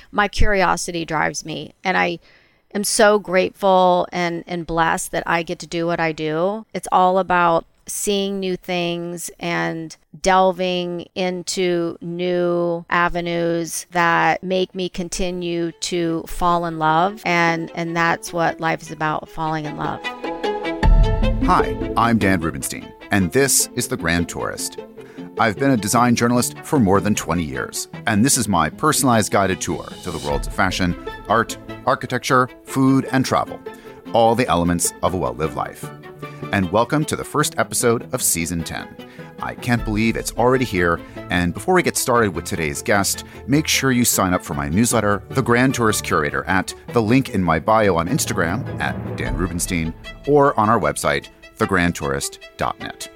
my curiosity drives me. And I am so grateful and blessed that I get to do what I do. It's all about seeing new things and delving into new avenues that make me continue to fall in love. And that's what life is about, falling in love. Hi, I'm Dan Rubenstein, and this is The Grand Tourist. I've been a design journalist for more than 20 years, and this is my personalized guided tour to the worlds of fashion, art, architecture, food, and travel, all the elements of a well-lived life. And welcome to the first episode of Season 10. I can't believe it's already here, and before we get started with today's guest, make sure you sign up for my newsletter, The Grand Tourist Curator, at the link in my bio on Instagram, at Dan Rubenstein, or on our website, thegrandtourist.net.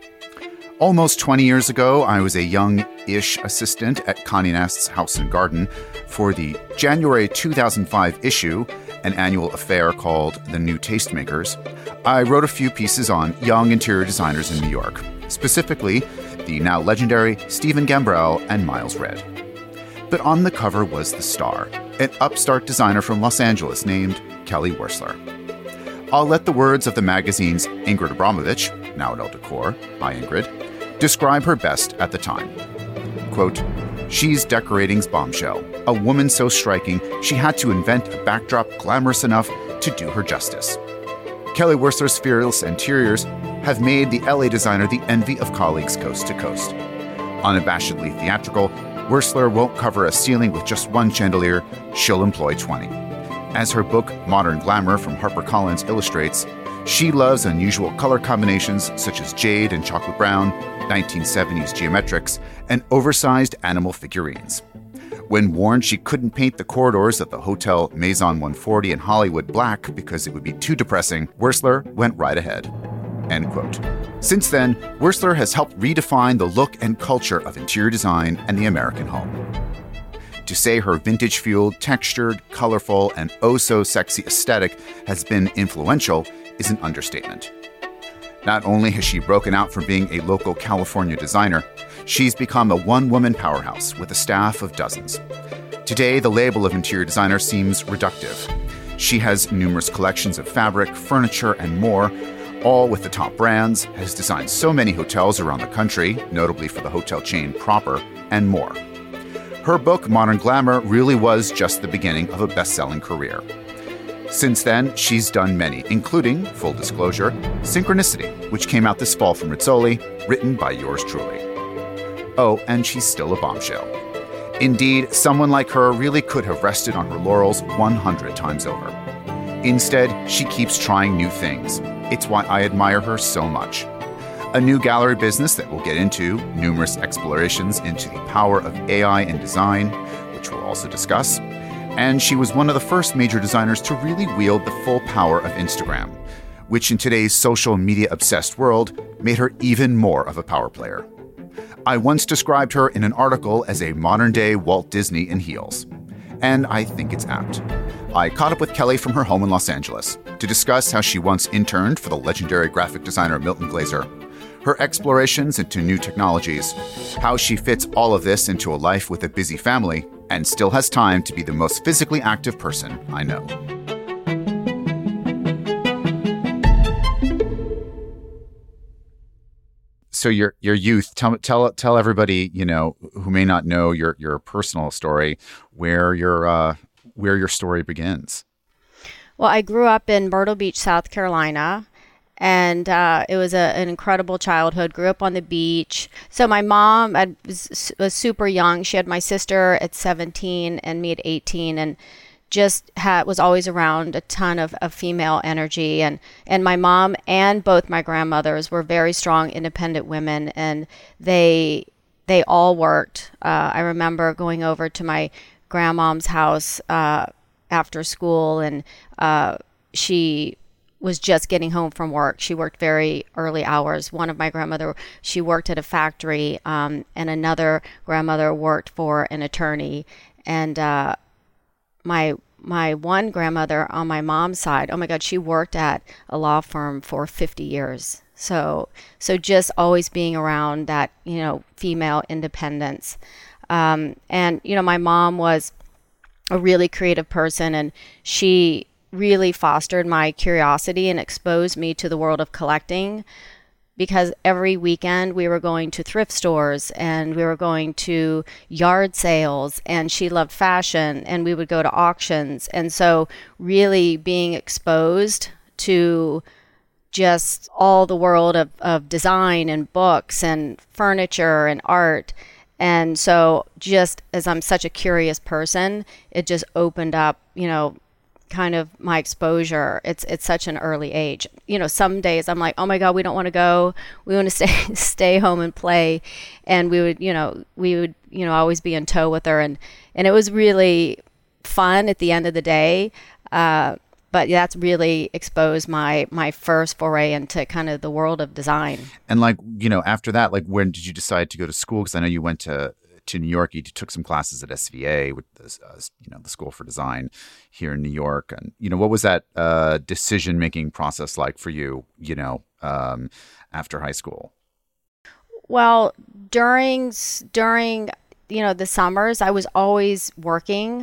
Almost 20 years ago, I was a young-ish assistant at Condé Nast's House and Garden for the January 2005 issue, an annual affair called The New Tastemakers. I wrote a few pieces on young interior designers in New York, specifically the now legendary Stephen Gambrell and Miles Redd. But on the cover was the star, an upstart designer from Los Angeles named Kelly Wearstler. I'll let the words of the magazine's Ingrid Abramovich, now at Elle Decor, hi Ingrid, describe her best at the time. Quote, "She's decorating's bombshell, a woman so striking she had to invent a backdrop glamorous enough to do her justice. Kelly Wearstler's fearless interiors have made the LA designer the envy of colleagues coast to coast. Unabashedly theatrical, Wearstler won't cover a ceiling with just one chandelier, she'll employ 20. As her book Modern Glamour from HarperCollins illustrates, she loves unusual color combinations such as jade and chocolate brown, 1970s geometrics, and oversized animal figurines. When warned she couldn't paint the corridors of the Hotel Maison 140 in Hollywood black because it would be too depressing, Wearstler went right ahead." End quote. Since then, Wearstler has helped redefine the look and culture of interior design and the American home. To say her vintage-fueled, textured, colorful, and oh-so-sexy aesthetic has been influential is an understatement. Not only has she broken out from being a local California designer, she's become a one-woman powerhouse with a staff of dozens. Today, the label of interior designer seems reductive. She has numerous collections of fabric, furniture, and more, all with the top brands, has designed so many hotels around the country, notably for the hotel chain Proper, and more. Her book, Modern Glamour, really was just the beginning of a best-selling career. Since then, she's done many, including, full disclosure, Synchronicity, which came out this fall from Rizzoli, written by yours truly. Oh, and she's still a bombshell. Indeed, someone like her really could have rested on her laurels 100 times over. Instead, she keeps trying new things. It's why I admire her so much. A new gallery business that we'll get into, numerous explorations into the power of AI in design, which we'll also discuss, and she was one of the first major designers to really wield the full power of Instagram, which in today's social media-obsessed world made her even more of a power player. I once described her in an article as a modern-day Walt Disney in heels, and I think it's apt. I caught up with Kelly from her home in Los Angeles to discuss how she once interned for the legendary graphic designer Milton Glaser, her explorations into new technologies, how she fits all of this into a life with a busy family, and still has time to be the most physically active person I know. So your youth, tell everybody, who may not know your personal story, where your story begins. Well, I grew up in Myrtle Beach, South Carolina, and it was an incredible childhood. Grew up on the beach. So my mom was super young. She had my sister at 17 and me at 18, and just was always around a ton of female energy. And my mom and both my grandmothers were very strong, independent women, and they all worked. I remember going over to my grandmom's house after school, and she was just getting home from work. She worked very early hours. One of my grandmother, she worked at a factory, and another grandmother worked for an attorney. And my one grandmother on my mom's side, oh my God, she worked at a law firm for 50 years. So just always being around that, female independence. And, my mom was a really creative person, and she really fostered my curiosity and exposed me to the world of collecting, because every weekend we were going to thrift stores and we were going to yard sales, and she loved fashion, and we would go to auctions. And so really being exposed to just all the world of design and books and furniture and art. And so just as I'm such a curious person, it just opened up, kind of my exposure. It's such an early age. Some days I'm like, oh my God, we don't want to go. We want to stay home and play. And we would always be in tow with her. And it was really fun at the end of the day. But that's really exposed my first foray into kind of the world of design. And after that, when did you decide to go to school? Because I know you went to New York. You took some classes at SVA, with the School for Design here in New York. And what was that decision-making process like for you? After high school. Well, during the summers, I was always working.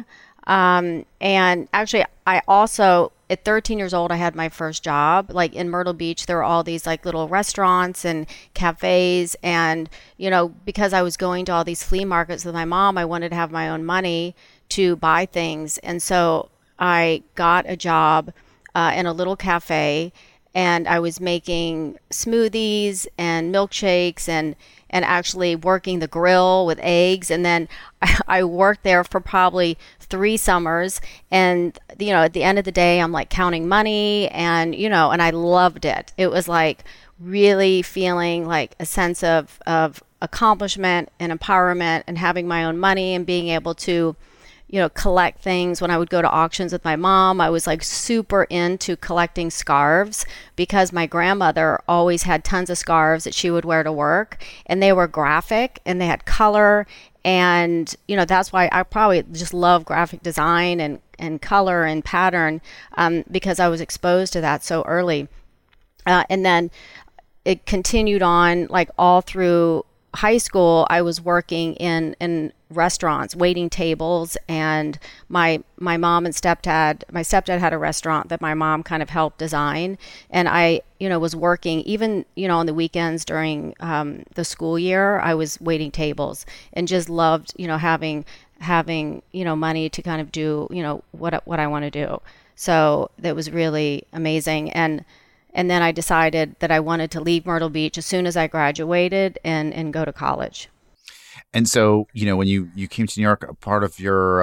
And actually, I also, at 13 years old, I had my first job. Like in Myrtle Beach, there were all these little restaurants and cafes. And, because I was going to all these flea markets with my mom, I wanted to have my own money to buy things. And so I got a job in a little cafe, and I was making smoothies and milkshakes and actually working the grill with eggs. And then I worked there for probably 3 summers. And, at the end of the day, I'm counting money and I loved it. It was really feeling a sense of accomplishment and empowerment, and having my own money and being able to collect things. When I would go to auctions with my mom, I was super into collecting scarves, because my grandmother always had tons of scarves that she would wear to work, and they were graphic and they had color. And, that's why I probably just love graphic design and color and pattern, because I was exposed to that so early. And then it continued on all through high school. I was working in restaurants, waiting tables, and my mom and my stepdad had a restaurant that my mom kind of helped design, and I was working even on the weekends during the school year. I was waiting tables and just loved having money to kind of do what I want to do. So that was really amazing. And then I decided that I wanted to leave Myrtle Beach as soon as I graduated and go to college. And so, when you came to New York, a part of your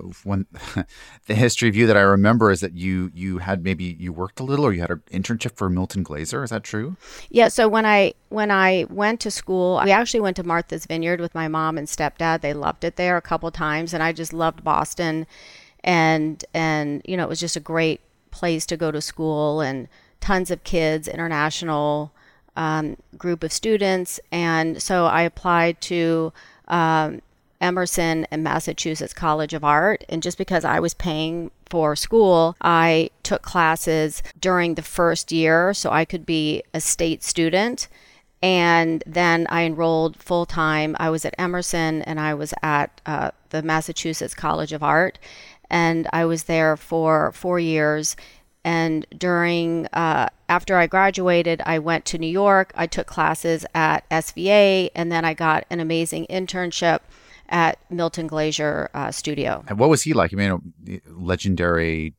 the history of you that I remember is that you worked a little, or you had an internship for Milton Glaser. Is that true? Yeah. So when I went to school, we actually went to Martha's Vineyard with my mom and stepdad. They loved it there a couple times, and I just loved Boston, and it was just a great place to go to school, and tons of kids, international group of students. And so I applied to Emerson and Massachusetts College of Art. And just because I was paying for school, I took classes during the first year so I could be a state student. And then I enrolled full time. I was at Emerson and I was at the Massachusetts College of Art. And I was there for 4 years. And after I graduated, I went to New York. I took classes at SVA, and then I got an amazing internship at Milton Glaser Studio. And what was he like? Legendary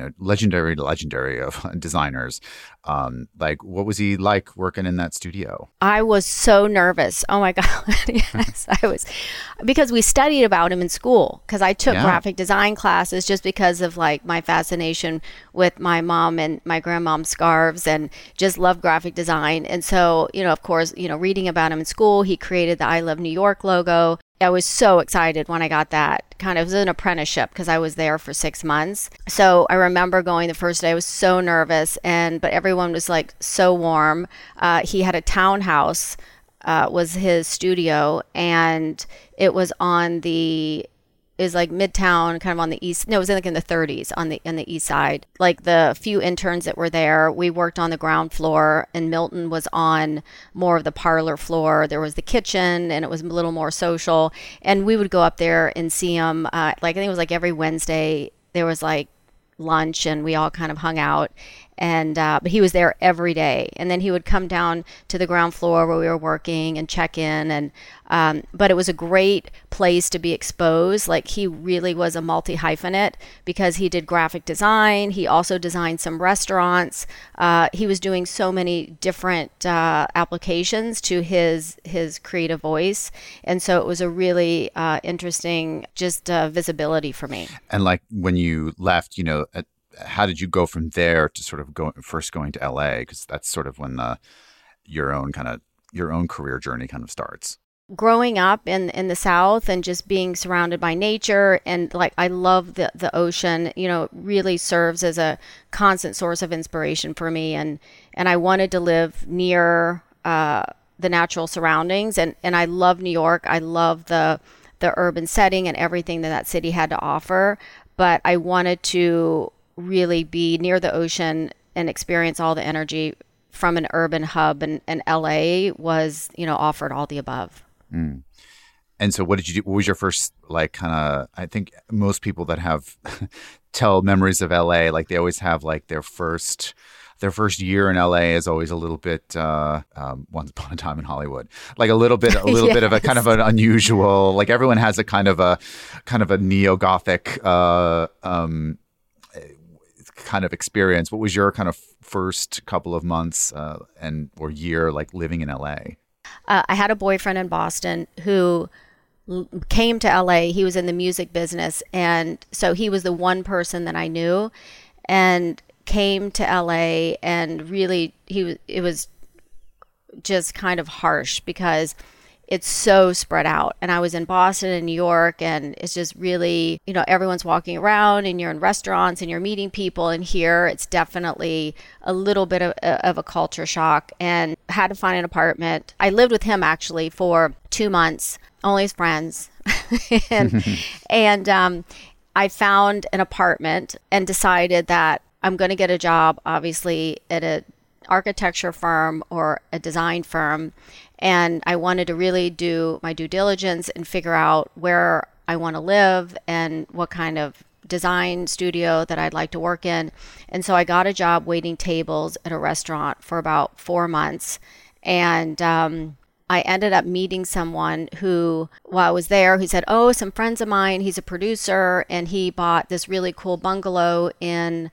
of designers. What was he like working in that studio? I was so nervous. Oh my God. Yes, I was, because we studied about him in school, because I took graphic design classes just because of my fascination with my mom and my grandmom's scarves, and just loved graphic design. And so, of course, reading about him in school, he created the I Love New York logo. I was so excited when I got that. Kind of, it was an apprenticeship because I was there for 6 months. So I remember going the first day. I was so nervous, but everyone was so warm. He had a townhouse, was his studio, and it was is like Midtown, kind of on the east. No, it was like in the 30s on the east side. Like the few interns that were there, we worked on the ground floor, and Milton was on more of the parlor floor. There was the kitchen, and it was a little more social. And we would go up there and see him. Like I think it was like every Wednesday there was like lunch, and we all kind of hung out. And but he was there every day, and then he would come down to the ground floor where we were working and check in. And but it was a great place to be exposed. Like he really was a multi hyphenate because he did graphic design. He also designed some restaurants. He was doing so many different applications to his creative voice, and so it was a really interesting just visibility for me. And like when you left, how did you go from there to sort of first going to LA? Because that's sort of when your own career journey kind of starts. Growing up in the South and just being surrounded by nature, and like I love the ocean, it really serves as a constant source of inspiration for me. And I wanted to live near the natural surroundings, and I love New York. I love the urban setting and everything that city had to offer, but I wanted to really be near the ocean and experience all the energy from an urban hub, and LA was, offered all the above. Mm. And so what did you do? What was your first, like, kind of, I think most people that have tell memories of LA, like they always have like their first year in LA is always a little bit Once Upon a Time in Hollywood, like a little bit Yes. bit of a kind of an unusual, like everyone has a kind of a neo-Gothic kind of experience. What was your kind of first couple of months or year like living in LA? I had a boyfriend in Boston who came to LA. He was in the music business, and so he was the one person that I knew, and came to LA, and really it was just kind of harsh because it's so spread out. And I was in Boston and New York, and it's just really, everyone's walking around and you're in restaurants and you're meeting people. And here it's definitely a little bit of a culture shock, and had to find an apartment. I lived with him actually for 2 months, only as friends. and I found an apartment and decided that I'm going to get a job, obviously, at an architecture firm or a design firm. And I wanted to really do my due diligence and figure out where I want to live and what kind of design studio that I'd like to work in. And so I got a job waiting tables at a restaurant for about 4 months. And I ended up meeting someone who, while I was there, who said, oh, some friends of mine, he's a producer, and he bought this really cool bungalow in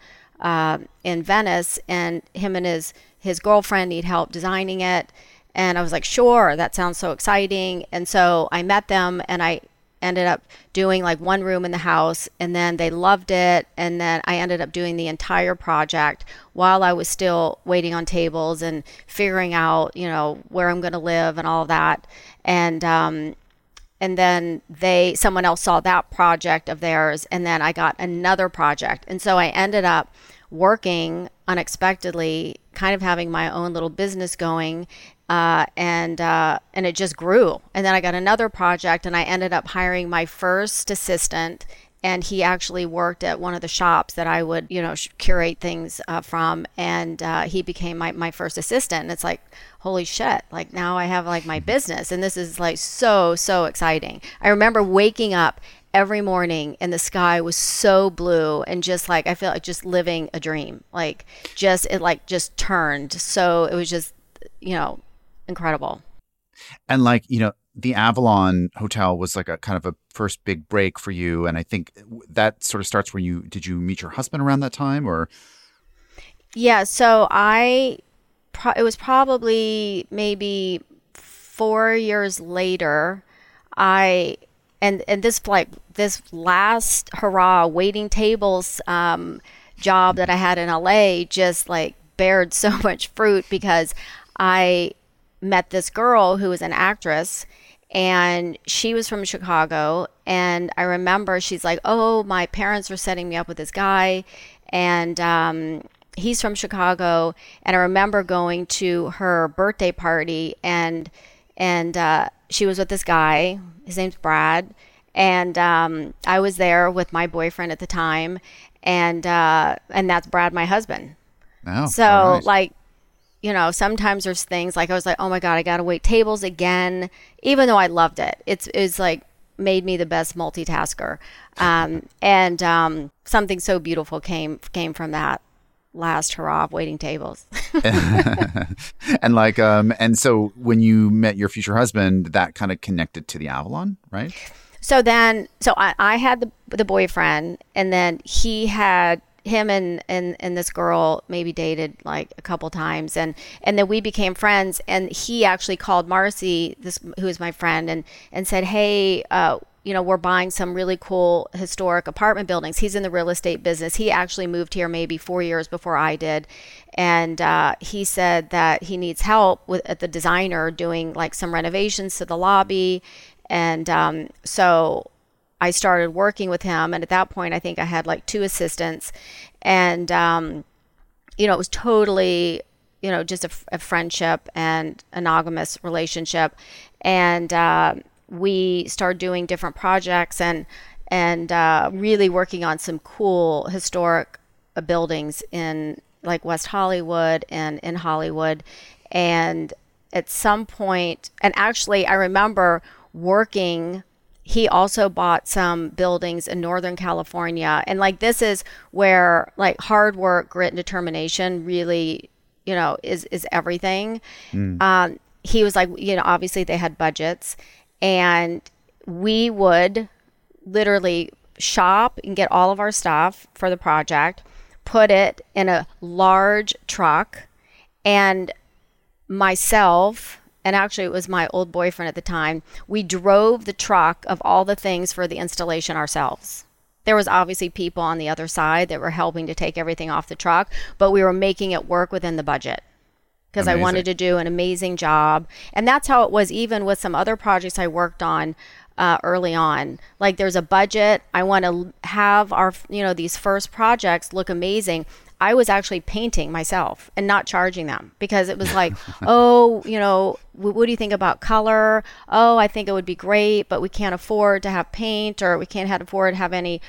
Venice, and him and his girlfriend need help designing it. And I was like, sure, that sounds so exciting. And so I met them, and I ended up doing like one room in the house, and then they loved it. And then I ended up doing the entire project while I was still waiting on tables and figuring out, where I'm going to live and all of that. And then someone else saw that project of theirs, and then I got another project. And so I ended up working unexpectedly, kind of having my own little business going. And it just grew. And then I got another project, and I ended up hiring my first assistant, and he actually worked at one of the shops that I would, curate things from. And he became my first assistant. And it's like, holy shit, like now I have like my business, and this is like so exciting. I remember waking up every morning and the sky was so blue, and just like I feel like just living a dream. Like it just turned. So it was just, incredible. And like, the Avalon Hotel was like a kind of a first big break for you. And I think that sort of starts when did you meet your husband around that time, or? Yeah. So it was probably maybe 4 years later. And this last hurrah waiting tables job that I had in LA just like bared so much fruit, because I met this girl who was an actress, and she was from Chicago. And I remember she's like, oh, my parents were setting me up with this guy, and he's from Chicago. And I remember going to her birthday party, and she was with this guy. His name's Brad. And I was there with my boyfriend at the time, and that's Brad, my husband. Oh, So all right. like, sometimes there's things like I was like, oh my God, I got to wait tables again, even though I loved it. It's like made me the best multitasker. And something so beautiful came from that last hurrah of waiting tables. And and so when you met your future husband, that kind of connected to the Avalon, right? So I had the boyfriend, and then he had him and this girl maybe dated like a couple times, and then we became friends, and he actually called Marcy, who is my friend, and said, hey, we're buying some really cool historic apartment buildings. He's in the real estate business. He actually moved here maybe 4 years before I did. And he said that he needs help at the designer doing like some renovations to the lobby. And so I started working with him. And at that point, I think I had like 2 assistants. And, it was totally, just a friendship and monogamous relationship. And we started doing different projects and really working on some cool historic buildings in like West Hollywood and in Hollywood. And at some point, and actually I remember working, he also bought some buildings in Northern California. And like, this is where like hard work, grit, and determination really, is everything. He was like, obviously they had budgets, and we would literally shop and get all of our stuff for the project, put it in a large truck, and myself, and actually it was my old boyfriend at the time, we drove the truck of all the things for the installation ourselves. There was obviously people on the other side that were helping to take everything off the truck, but we were making it work within the budget, because I wanted to do an amazing job. And that's how it was even with some other projects I worked on early on. Like, there's a budget. I want to have our, these first projects look amazing. I was actually painting myself and not charging them, because it was like, oh, what do you think about color? Oh, I think it would be great, but we can't afford to have paint, or we can't afford to have any,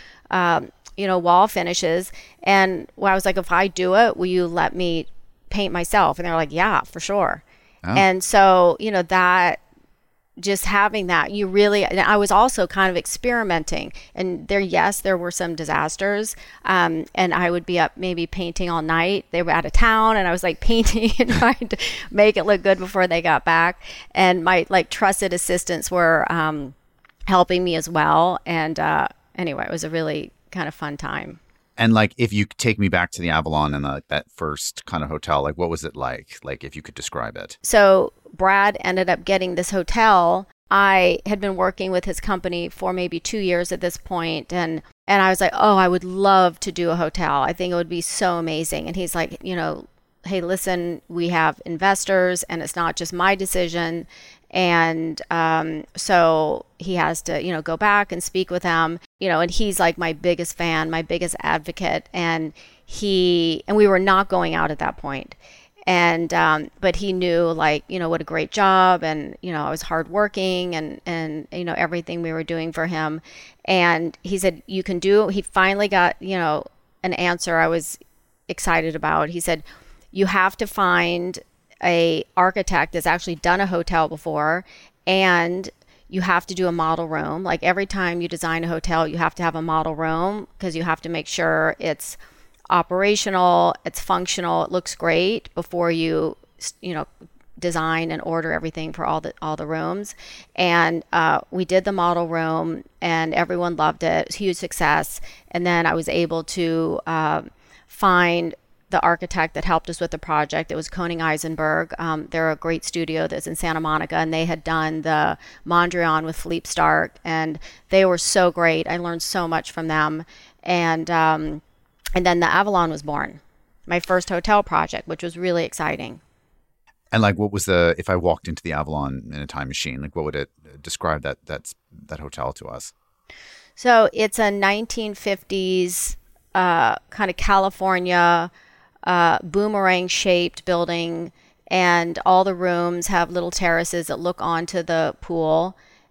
wall finishes. And I was like, if I do it, will you let me paint myself? And they're like, yeah, for sure. Oh. And so, that just having that, and I was also kind of experimenting, and there were some disasters. And I would be up maybe painting all night. They were out of town, and I was like painting and trying to make it look good before they got back. And my like trusted assistants were helping me as well. And anyway, it was a really kind of fun time. And like, if you take me back to the Avalon and that first kind of hotel, like what was it like? Like, if you could describe it. So Brad ended up getting this hotel. I had been working with his company for maybe 2 years at this point, and I was like, oh, I would love to do a hotel. I think it would be so amazing. And he's like, hey, listen, we have investors, and it's not just my decision. And so he has to, go back and speak with them, and he's like my biggest fan, my biggest advocate. And we were not going out at that point. And, but he knew like, what a great job. And, I was hardworking and, everything we were doing for him. And he said, he finally got, an answer I was excited about. He said, you have to find a architect that's actually done a hotel before, and you have to do a model room. Like, every time you design a hotel, you have to have a model room, because you have to make sure it's operational, it's functional, it looks great before you design and order everything for all the rooms. And we did the model room, and everyone loved it. It was a huge success. And then I was able to find the architect that helped us with the project. It was Koenig Eisenberg. They're a great studio that's in Santa Monica, and they had done the Mondrian with Philippe Starck, and they were so great. I learned so much from them. And then the Avalon was born, my first hotel project, which was really exciting. And like, what was if I walked into the Avalon in a time machine, like what would it describe that hotel to us? So it's a 1950s kind of California boomerang shaped building, and all the rooms have little terraces that look onto the pool.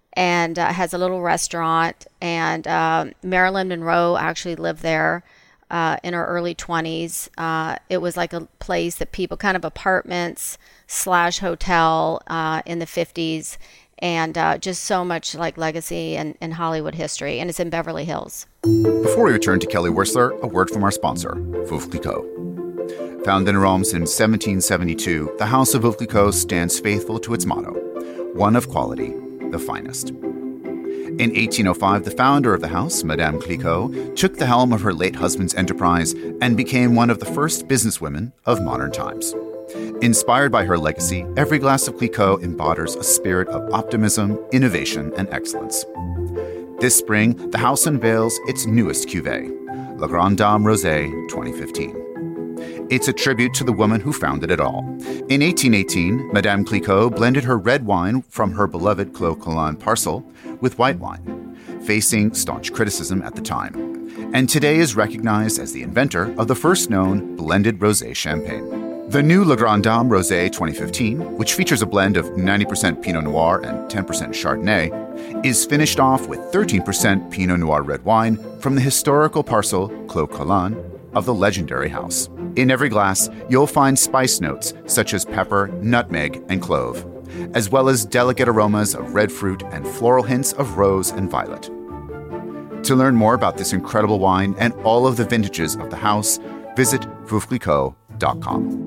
and has a little restaurant. And Marilyn Monroe actually lived there in her early 20s. It was like a place that people, kind of apartments slash hotel in the 50s, and just so much like legacy and Hollywood history. And it's in Beverly Hills. Before we return to Kelly Wearstler, a word from our sponsor, Veuve Clicquot. Founded in Rome since 1772, the House of Veuve Clicquot stands faithful to its motto, one of quality, the finest. In 1805, the founder of the house, Madame Clicquot, took the helm of her late husband's enterprise and became one of the first businesswomen of modern times. Inspired by her legacy, every glass of Clicquot embodies a spirit of optimism, innovation, and excellence. This spring, the house unveils its newest cuvée, La Grande Dame Rosé 2015. It's a tribute to the woman who founded it all. In 1818, Madame Clicquot blended her red wine from her beloved Clos Colin parcel with white wine, facing staunch criticism at the time, and today is recognized as the inventor of the first known blended rosé champagne. The new La Grande Dame Rosé 2015, which features a blend of 90% Pinot Noir and 10% Chardonnay, is finished off with 13% Pinot Noir red wine from the historical parcel Clos Colin of the legendary house. In every glass, you'll find spice notes such as pepper, nutmeg, and clove, as well as delicate aromas of red fruit and floral hints of rose and violet. To learn more about this incredible wine and all of the vintages of the house, visit veuveclicquot.com.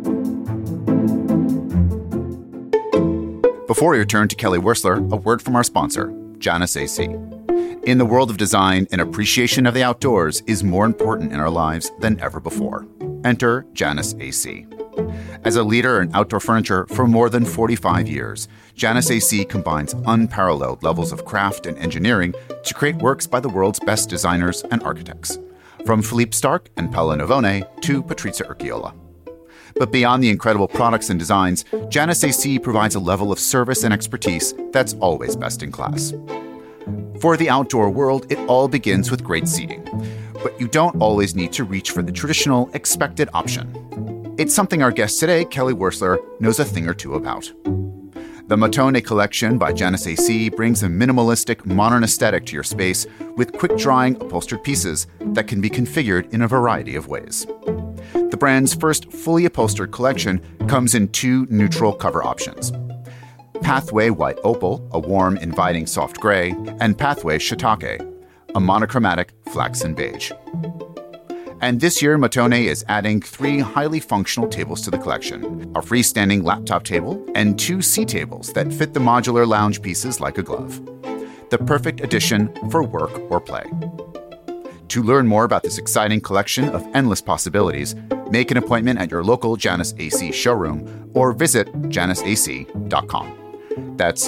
Before we return to Kelly Wearstler, a word from our sponsor, Janus AC. In the world of design, an appreciation of the outdoors is more important in our lives than ever before. Enter Janus AC. As a leader in outdoor furniture for more than 45 years, Janus AC combines unparalleled levels of craft and engineering to create works by the world's best designers and architects, from Philippe Starck and Paolo Navone to Patrizia Urquiola. But beyond the incredible products and designs, Janus AC provides a level of service and expertise that's always best in class. For the outdoor world, it all begins with great seating. But you don't always need to reach for the traditional, expected option. It's something our guest today, Kelly Wearstler, knows a thing or two about. The Matone collection by Janus AC brings a minimalistic, modern aesthetic to your space with quick-drying upholstered pieces that can be configured in a variety of ways. The brand's first fully upholstered collection comes in two neutral cover options: Pathway White Opal, a warm, inviting soft gray, and Pathway Shiitake, a monochromatic flaxen beige. And this year, Matone is adding 3 highly functional tables to the collection: a freestanding laptop table and 2 sea tables that fit the modular lounge pieces like a glove. The perfect addition for work or play. To learn more about this exciting collection of endless possibilities, make an appointment at your local Janus AC showroom or visit janusac.com. That's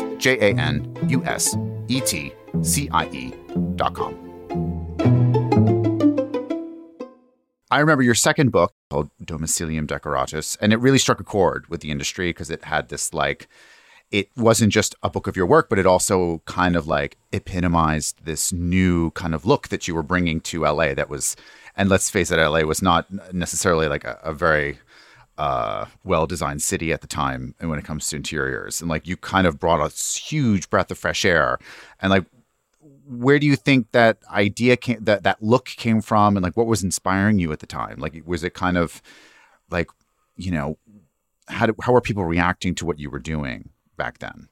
JANUSETCIE.com. I remember your second book called Domicilium Decoratus, and it really struck a chord with the industry because it had this, like, it wasn't just a book of your work, but it also kind of like epitomized this new kind of look that you were bringing to LA that was, and let's face it, LA was not necessarily like a very well-designed city at the time. And when it comes to interiors, and like you kind of brought a huge breath of fresh air. And like, where do you think that idea came, that look came from? And like, what was inspiring you at the time? Like, was it kind of like, you know, how were people reacting to what you were doing back then?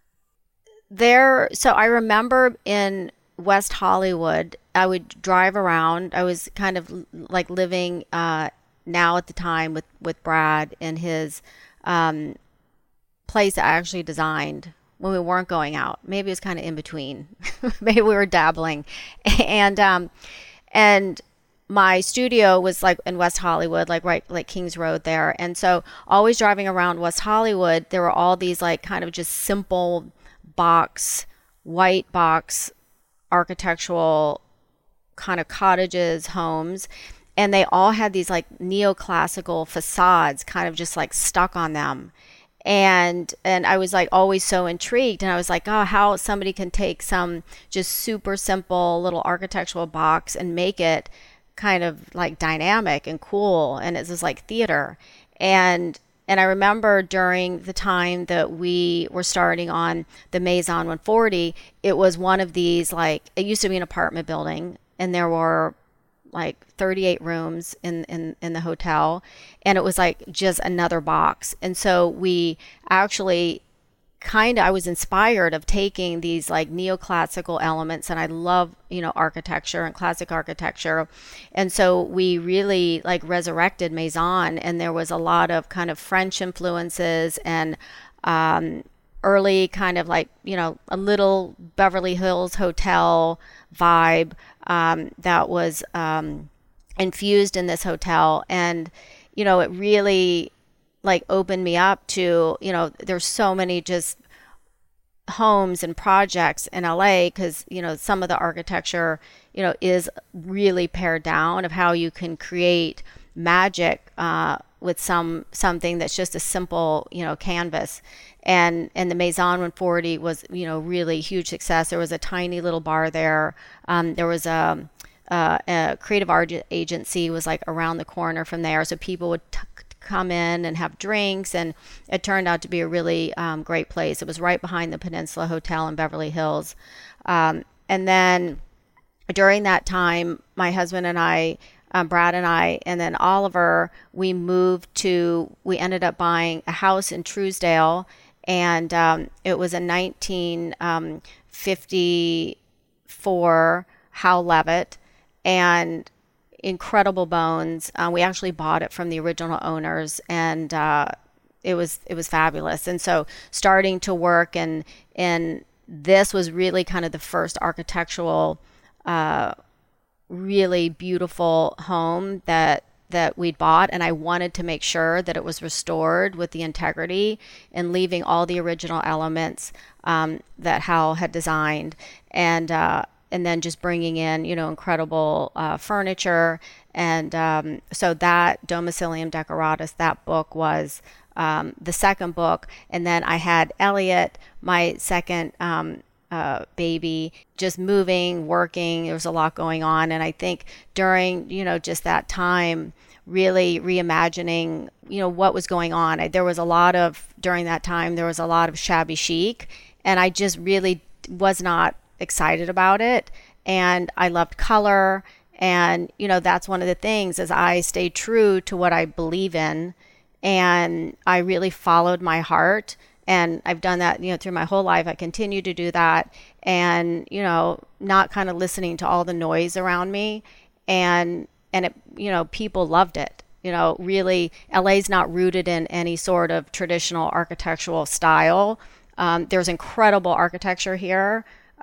So I remember in West Hollywood, I would drive around. I was kind of like living now at the time with Brad in his place I actually designed when we weren't going out. Maybe it was kind of in between. Maybe we were dabbling. And my studio was like in West Hollywood, like right like Kings Road there. And so always driving around West Hollywood, there were all these like kind of just simple white box architectural kind of cottages, homes. And they all had these like neoclassical facades kind of just like stuck on them. And I was like always so intrigued, and I was like, oh, how somebody can take some just super simple little architectural box and make it kind of like dynamic and cool, and it's just like theater. And And I remember during the time that we were starting on the Maison 140, it was one of these, like, it used to be an apartment building, and there were like 38 rooms in the hotel, and it was like just another box. And so we actually I was inspired of taking these like neoclassical elements, and I love, architecture and classic architecture. And so we really like resurrected Maison, and there was a lot of kind of French influences and early kind of like, a little Beverly Hills hotel vibe that was infused in this hotel. And, it really like opened me up to, there's so many just homes and projects in LA, because, some of the architecture, is really pared down of how you can create magic with something that's just a simple, canvas. And the Maison 140 was, really huge success. There was a tiny little bar there. There was a creative art agency was like around the corner from there, so people would come in and have drinks, and it turned out to be a really great place. It was right behind the Peninsula Hotel in Beverly Hills. And then during that time, my husband and I, Brad and I, and then Oliver, we ended up buying a house in Truesdale, and it was a 1954 Howe Levitt, and incredible bones. We actually bought it from the original owners, and it was fabulous. And so starting to work, and this was really kind of the first architectural, really beautiful home that we'd bought, and I wanted to make sure that it was restored with the integrity and leaving all the original elements that Hal had designed, and then just bringing in, incredible furniture. And so that Domicilium Decoratus, that book was the second book. And then I had Elliot, my second baby, just moving, working. There was a lot going on. And I think during, just that time, really reimagining, what was going on. During that time, there was a lot of shabby chic, and I just really was not excited about it. And I loved color, and that's one of the things, is I stayed true to what I believe in, and I really followed my heart. And I've done that through my whole life. I continue to do that, and not kind of listening to all the noise around me. And it, people loved it. Really, LA's not rooted in any sort of traditional architectural style. There's incredible architecture here.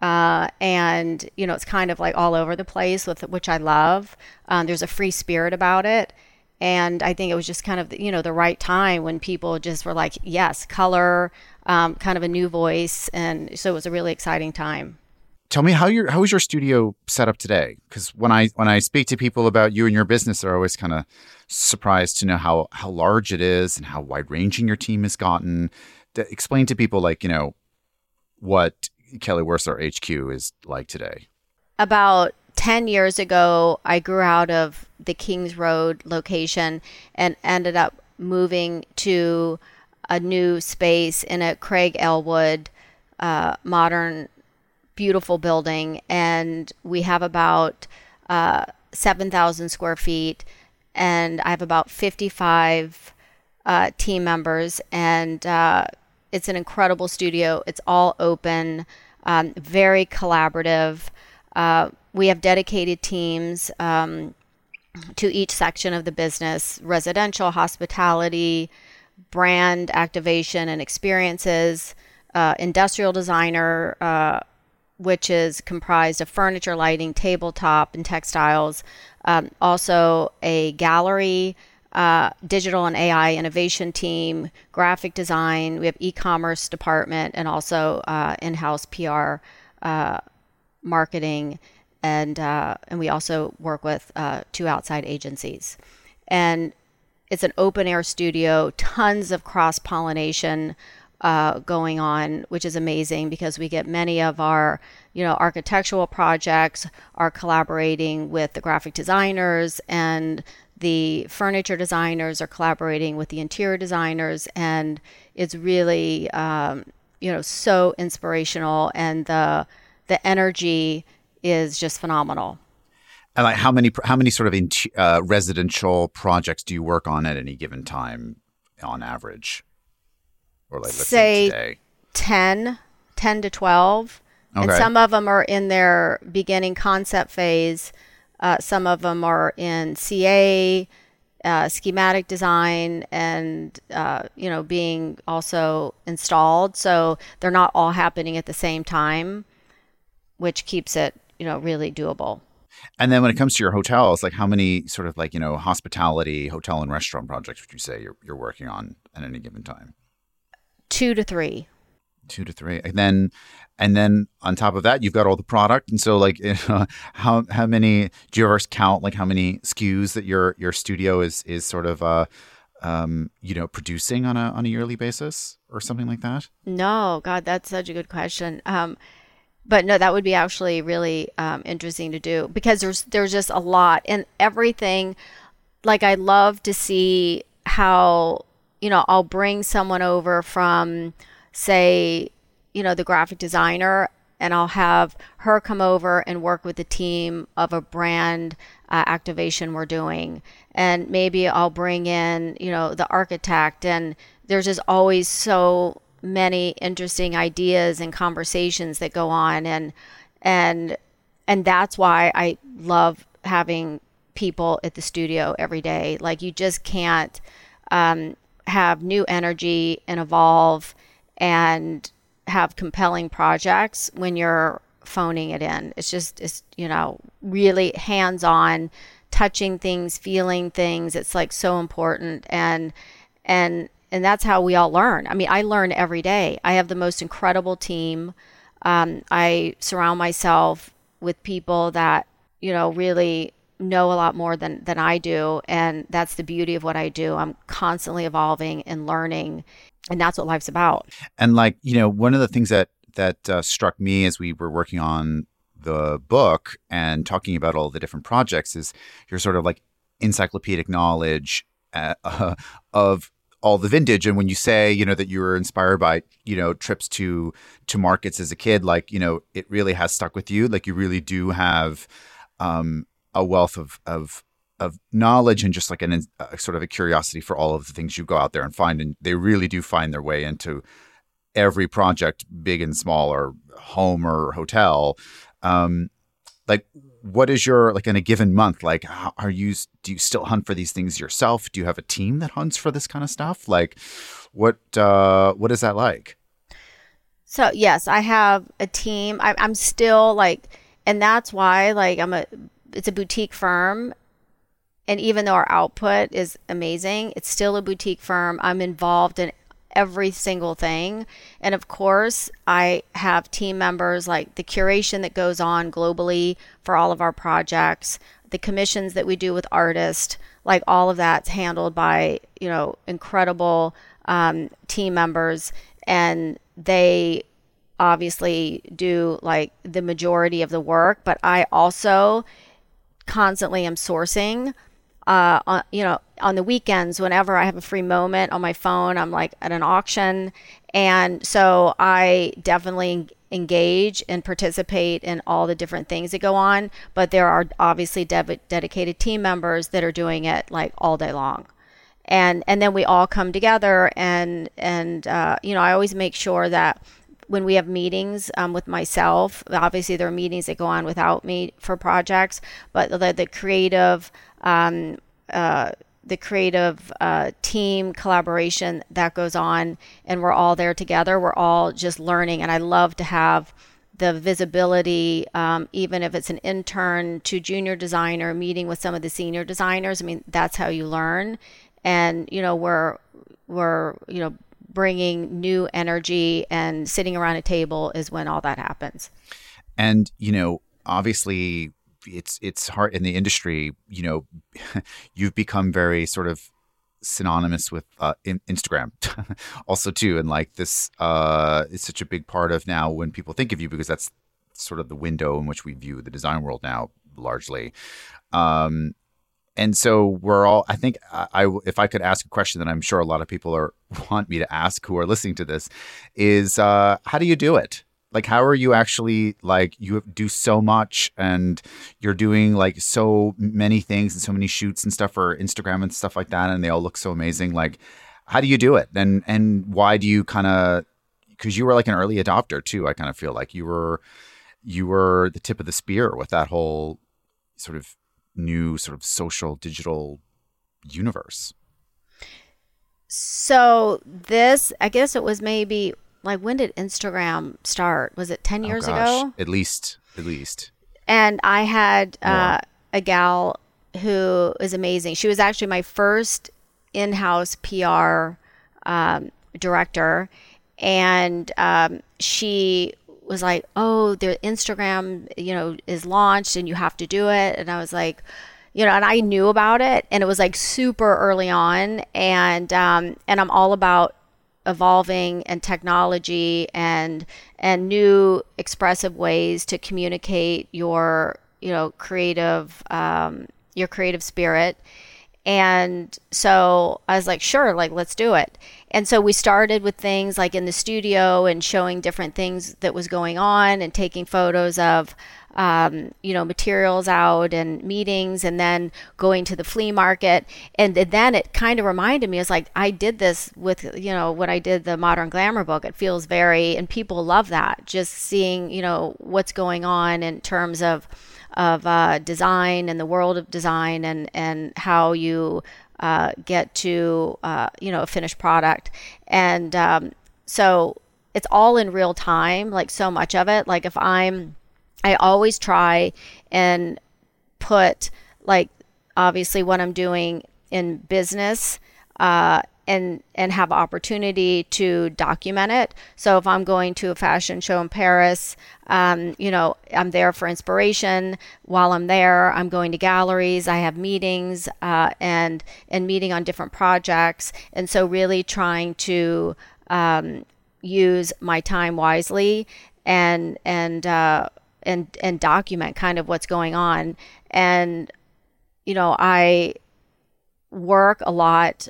And it's kind of like all over the place, which I love. There's a free spirit about it, and I think it was just kind of the right time when people just were like, yes, color, kind of a new voice, and so it was a really exciting time. Tell me how is your studio set up today? Because when I speak to people about you and your business, they're always kind of surprised to know how large it is and how wide ranging your team has gotten. Explain to people what Kelly Wearstler HQ is like today. About 10 years ago, I grew out of the Kings Road location and ended up moving to a new space in a Craig Elwood modern, beautiful building. And we have about 7,000 square feet, and I have about 55 team members, and it's an incredible studio. It's all open, very collaborative. We have dedicated teams to each section of the business: residential, hospitality, brand activation and experiences, industrial designer, which is comprised of furniture, lighting, tabletop, and textiles. Also a gallery, digital and AI innovation team, graphic design. We have e-commerce department, and also in-house PR, marketing, and we also work with 2 outside agencies. And it's an open air studio, tons of cross-pollination going on, which is amazing, because we get many of our architectural projects are collaborating with the graphic designers and the furniture designers are collaborating with the interior designers, and it's really so inspirational, and the energy is just phenomenal. And like how many sort of residential projects do you work on at any given time on average? Or like, let's say Say today. 10 to 12. And Okay. some of them are in their beginning concept phase. Some of them are in CA, schematic design, and being also installed. So they're not all happening at the same time, which keeps it really doable. And then when it comes to your hotels, like how many sort of like, hospitality, hotel and restaurant projects would you say you're working on at any given time? 2 to 3. 2 to 3. And then on top of that, you've got all the product. And so like, how many, do you ever count like how many SKUs that your studio is sort of, producing on a yearly basis or something like that? No, God, that's such a good question. But no, that would be actually really interesting to do, because there's just a lot and everything. Like, I love to see how I'll bring someone over from, say, the graphic designer, and I'll have her come over and work with the team of a brand activation we're doing, and maybe I'll bring in the architect, and there's just always so many interesting ideas and conversations that go on, and that's why I love having people at the studio every day. Like, you just can't have new energy and evolve and have compelling projects when you're phoning it in. It's really hands-on, touching things, feeling things. It's like so important, and that's how we all learn. I mean, I learn every day. I have the most incredible team. I surround myself with people that really know a lot more than I do, and that's the beauty of what I do. I'm constantly evolving and learning, and that's what life's about. And like, one of the things that struck me as we were working on the book and talking about all the different projects is your sort of like encyclopedic knowledge of all the vintage. And when you say, that you were inspired by, trips to markets as a kid, like, it really has stuck with you. Like, you really do have a wealth of knowledge and just like a sort of a curiosity for all of the things you go out there and find. And they really do find their way into every project, big and small, or home or hotel. Like, what is your, like, in a given month, like, do you still hunt for these things yourself? Do you have a team that hunts for this kind of stuff? Like, what is that like? So yes, I have a team. I'm still like, and that's why, like, it's a boutique firm. And even though our output is amazing, it's still a boutique firm. I'm involved in every single thing. And of course, I have team members, like the curation that goes on globally for all of our projects, the commissions that we do with artists, like all of that's handled by, incredible team members. And they obviously do like the majority of the work, but I also constantly am sourcing on the weekends. Whenever I have a free moment on my phone, I'm like at an auction. And so I definitely engage and participate in all the different things that go on. But there are obviously dedicated team members that are doing it like all day long. And then we all come together, and I always make sure that when we have meetings with myself, obviously there are meetings that go on without me for projects, but the creative team collaboration that goes on, and we're all there together. We're all just learning, and I love to have the visibility, even if it's an intern to junior designer meeting with some of the senior designers. I mean, that's how you learn, and we're bringing new energy, and sitting around a table is when all that happens. And, obviously it's hard in the industry, you've become very sort of synonymous with Instagram also too. And like this is such a big part of now when people think of you, because that's sort of the window in which we view the design world now largely. And so we're all, I think if I could ask a question that I'm sure a lot of people want me to ask who are listening to this is, how do you do it? Like, how are you actually, like, you do so much and you're doing like so many things and so many shoots and stuff for Instagram and stuff like that. And they all look so amazing. Like, how do you do it? And why do you kind of, because you were like an early adopter too. I kind of feel like you were the tip of the spear with that whole sort of new sort of social digital universe. So this, I guess it was maybe like, when did Instagram start? Was it 10 years ago? At least. And I had a gal who is amazing. She was actually my first in-house PR director. And she was like, oh, their Instagram, is launched and you have to do it. And I was like, and I knew about it, and it was like super early on. And I'm all about evolving and technology and new expressive ways to communicate your creative spirit. And so I was like, sure, like, let's do it. And so we started with things like in the studio and showing different things that was going on and taking photos of materials out and meetings, and then going to the flea market. And then it kind of reminded me, it's like, I did this with, when I did the Modern Glamour book. It feels and people love that, just seeing, what's going on in terms of design and the world of design, and how you get to, a finished product. And so it's all in real time, like so much of it. Like I always try and put, like, obviously what I'm doing in business, and have opportunity to document it. So if I'm going to a fashion show in Paris, I'm there for inspiration. While I'm there, I'm going to galleries. I have meetings, and meeting on different projects. And so really trying to use my time wisely and document kind of what's going on. And I work a lot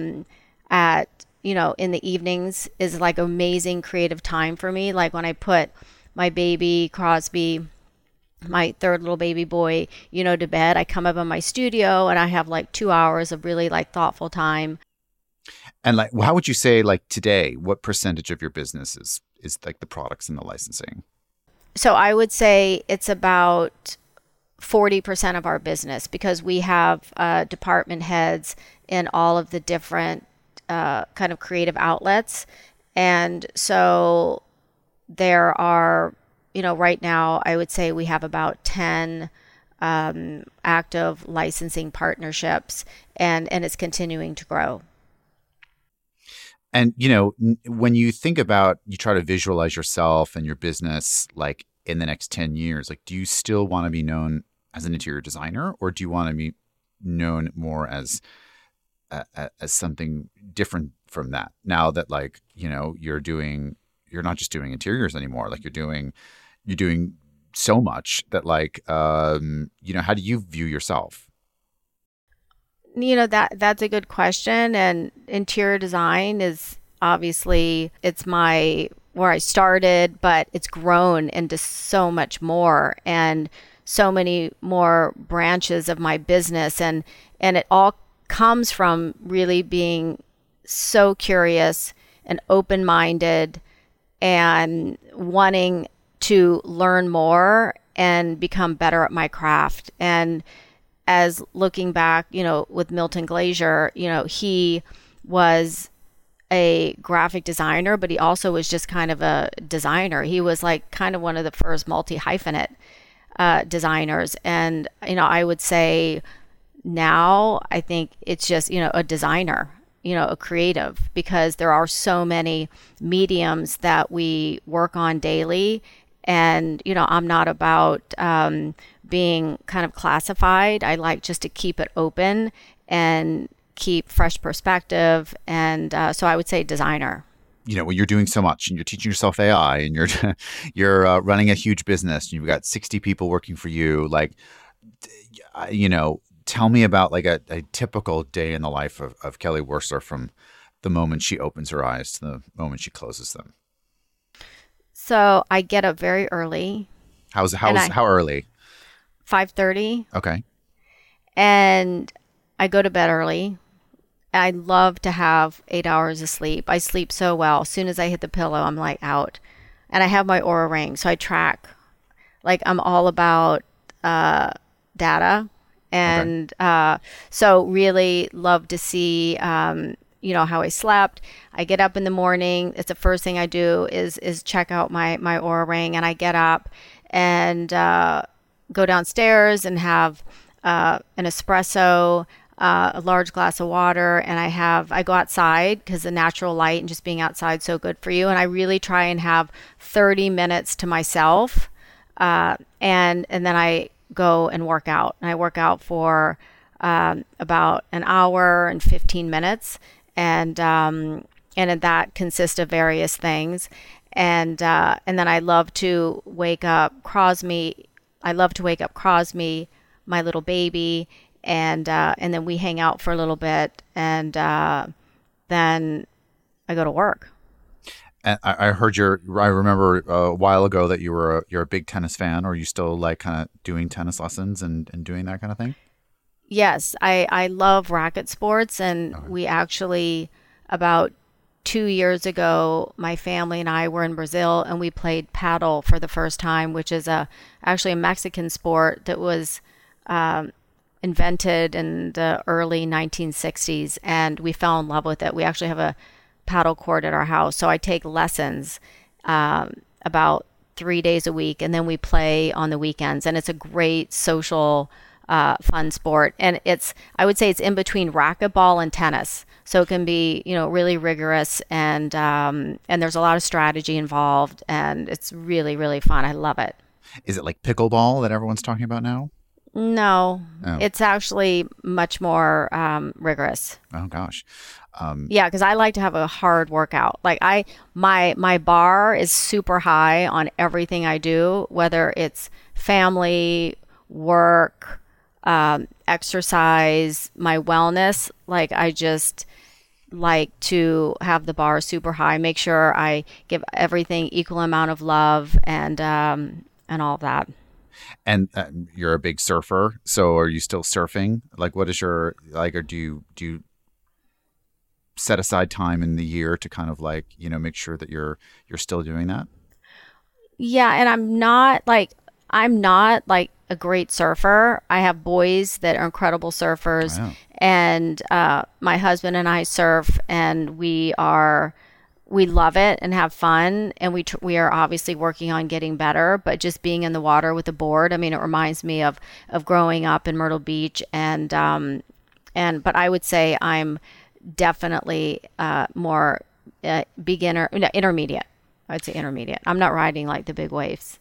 at in the evenings is like amazing creative time for me. Like when I put my baby Crosby, my third little baby boy, to bed, I come up in my studio and I have like 2 hours of really like thoughtful time. And like, how would you say, like, today, what percentage of your business is like the products and the licensing? So I would say it's about 40% of our business, because we have department heads in all of the different kind of creative outlets. And so there are, right now, I would say we have about 10 active licensing partnerships, and it's continuing to grow. And, when you think about, you try to visualize yourself and your business, like in the next 10 years, like, do you still want to be known as an interior designer, or do you want to be known more as something different from that? Now that, like, you're not just doing interiors anymore. Like you're doing so much that, like, how do you view yourself? That's a good question. And interior design is obviously, it's where I started, but it's grown into so much more and so many more branches of my business. And it all comes from really being so curious and open-minded and wanting to learn more and become better at my craft. And as looking back, with Milton Glaser, he was a graphic designer, but he also was just kind of a designer. He was like kind of one of the first multi-hyphenate designers. And, I would say now I think it's just, a designer, a creative, because there are so many mediums that we work on daily. And, I'm not about being kind of classified. I like just to keep it open and keep fresh perspective. And so I would say designer. When you're doing so much and you're teaching yourself AI and you're running a huge business and you've got 60 people working for you, like, tell me about like a typical day in the life of Kelly Wearstler from the moment she opens her eyes to the moment she closes them. So I get up very early. How early? 5:30. Okay. And I go to bed early. I love to have 8 hours of sleep. I sleep so well. As soon as I hit the pillow, I'm like out. And I have my Oura ring, so I track. Like I'm all about data. And so really love to see, how I slept. I get up in the morning. It's the first thing I do is check out my Oura ring. And I get up and go downstairs and have an espresso, a large glass of water, and I go outside because the natural light and just being outside so good for you. And I really try and have 30 minutes to myself, and then I go and work out. And I work out for about an hour and 15 minutes, and that consists of various things. And then I love to wake up Crosby. I love to wake up Crosby, my little baby, and then we hang out for a little bit, and then I go to work. And I heard I remember a while ago that you're a big tennis fan. Or are you still like kind of doing tennis lessons and doing that kind of thing? Yes, I love racket sports, and we actually about 2 years ago, my family and I were in Brazil, and we played paddle for the first time, which is actually a Mexican sport that was invented in the early 1960s, and we fell in love with it. We actually have a paddle court at our house, so I take lessons about 3 days a week, and then we play on the weekends, and it's a great social fun sport. And I would say it's in between racquetball and tennis. So it can be, really rigorous, and there's a lot of strategy involved, and it's really, really fun. I love it. Is it like pickleball that everyone's talking about now? No, Oh. It's actually much more rigorous. Oh gosh. Yeah, because I like to have a hard workout. Like my bar is super high on everything I do, whether it's family, work, exercise, my wellness. Like I just like to have the bar super high, make sure I give everything equal amount of love, and all of that. And you're a big surfer, so are you still surfing? Like, what is your or do you set aside time in the year to kind of make sure that you're still doing that? Yeah, and I'm not like a great surfer. I have boys that are incredible surfers. Wow. And my husband and I surf, and we love it and have fun, and we are obviously working on getting better, but just being in the water with a board, I mean, it reminds me of growing up in Myrtle Beach, but I would say I'm definitely more beginner, no, intermediate. I'd say intermediate. I'm not riding like the big waves.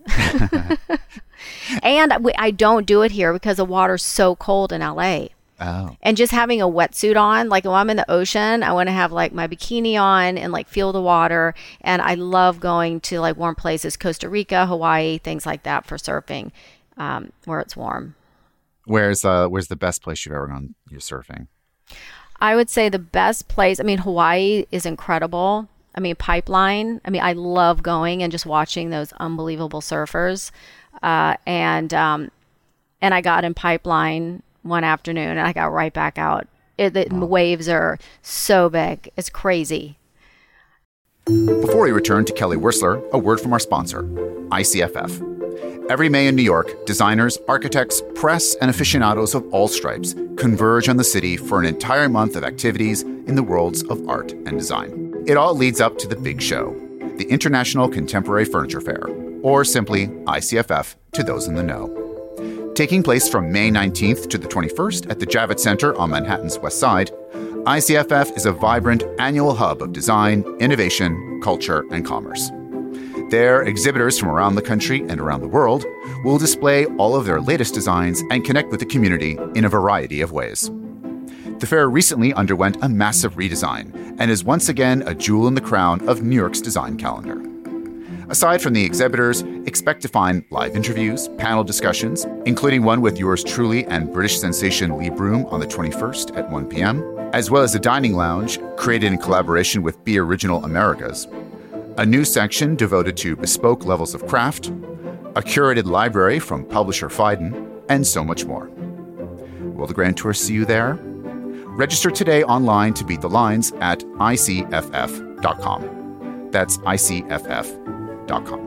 And I don't do it here because the water's so cold in LA. Oh. And just having a wetsuit on, like when I'm in the ocean, I want to have like my bikini on and like feel the water. And I love going to like warm places, Costa Rica, Hawaii, things like that for surfing, where it's warm. Where's the best place you've ever gone surfing? I would say the best place, I mean, Hawaii is incredible. I mean, Pipeline. I mean, I love going and just watching those unbelievable surfers. And I got in Pipeline one afternoon, and I got right back out. The waves are so big. It's crazy. Before we return to Kelly Wearstler, a word from our sponsor, ICFF. Every May in New York, designers, architects, press, and aficionados of all stripes converge on the city for an entire month of activities in the worlds of art and design. It all leads up to the big show, the International Contemporary Furniture Fair, or simply ICFF to those in the know. Taking place from May 19th to the 21st at the Javits Center on Manhattan's West Side, ICFF is a vibrant annual hub of design, innovation, culture, and commerce. There, exhibitors from around the country and around the world will display all of their latest designs and connect with the community in a variety of ways. The fair recently underwent a massive redesign and is once again a jewel in the crown of New York's design calendar. Aside from the exhibitors, expect to find live interviews, panel discussions, including one with yours truly and British sensation Lee Broom on the 21st at 1 p.m., as well as a dining lounge created in collaboration with Be Original Americas, a new section devoted to bespoke levels of craft, a curated library from publisher Phaidon, and so much more. Will the Grand Tourist see you there? Register today online to beat the lines at icff.com. That's icff.com.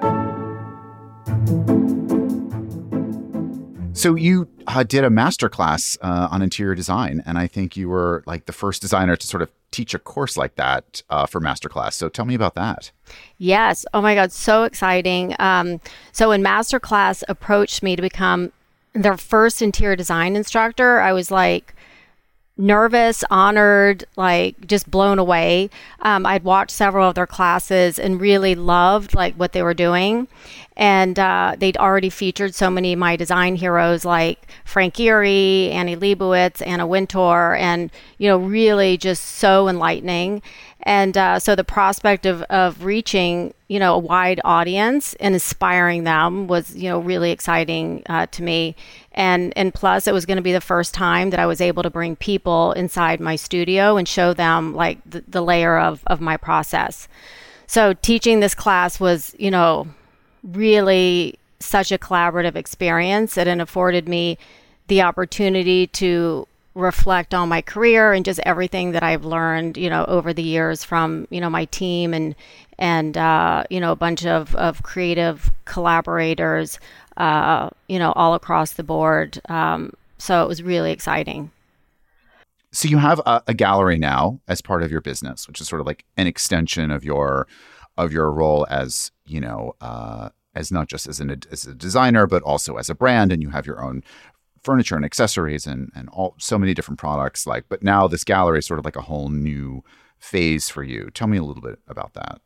So you did a masterclass on interior design, and I think you were like the first designer to sort of teach a course like that for masterclass. So tell me about that. Yes. Oh my God, so exciting. So when masterclass approached me to become their first interior design instructor, I was like nervous, honored, like just blown away. I'd watched several of their classes and really loved like what they were doing. And they'd already featured so many of my design heroes like Frank Gehry, Annie Leibovitz, Anna Wintour, and, really just so enlightening. And so the prospect of reaching, a wide audience and inspiring them was, really exciting to me. And plus, it was going to be the first time that I was able to bring people inside my studio and show them like the layer of my process. So teaching this class was, really such a collaborative experience. It afforded me the opportunity to reflect on my career and just everything that I've learned, over the years from, my team and a bunch of creative collaborators, all across the board. So it was really exciting. So you have a gallery now as part of your business, which is sort of like an extension of your role as, as not just as a designer, but also as a brand, and you have your own furniture and accessories and so many different products. But now this gallery is sort of like a whole new phase for you. Tell me a little bit about that.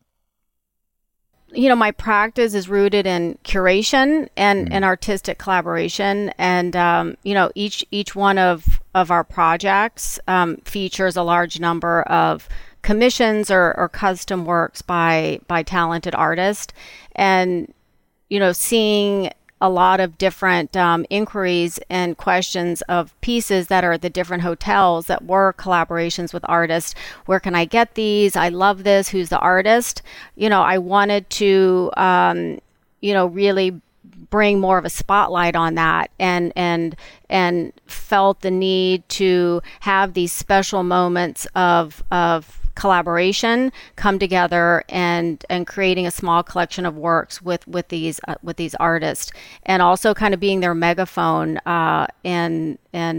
My practice is rooted in curation and artistic collaboration. And, each one of our projects features a large number of commissions or custom works by talented artists. And, seeing a lot of different inquiries and questions of pieces that are at the different hotels that were collaborations with artists. Where can I get these? I love this. Who's the artist? I wanted to, really bring more of a spotlight on that and felt the need to have these special moments of collaboration come together and creating a small collection of works with these artists, and also kind of being their megaphone and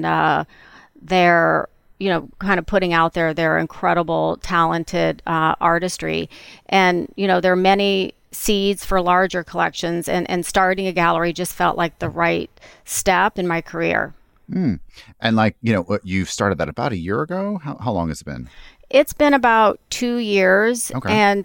their kind of putting out their incredible talented artistry. And there are many seeds for larger collections, and starting a gallery just felt like the right step in my career. And you've started that about a year ago. How long has it been? It's been about 2 years. Okay. And,